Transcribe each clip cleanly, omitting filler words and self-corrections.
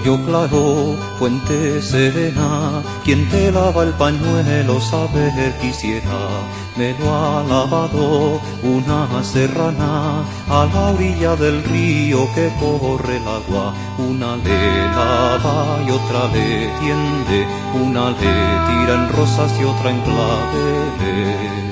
Arroyo claro, fuente serena, quien te lava el pañuelo saber quisiera. Me lo ha lavado una serrana a la orilla del río que corre el agua. Una le lava y otra le tiende, una le tira en rosas y otra en claveles.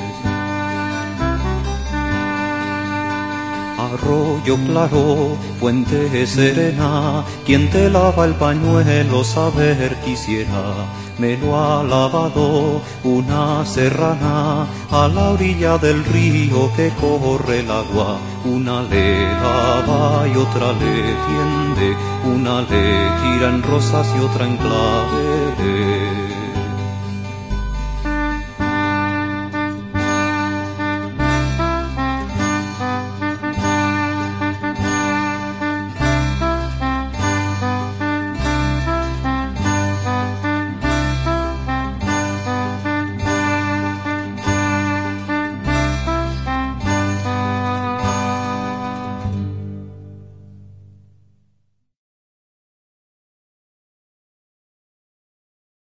Arroyo claro, fuente serena, quien te lava el pañuelo saber quisiera. Me lo ha lavado una serrana a la orilla del río que corre el agua. Una le lava y otra le tiende, una le tira en rosas y otra en claveles.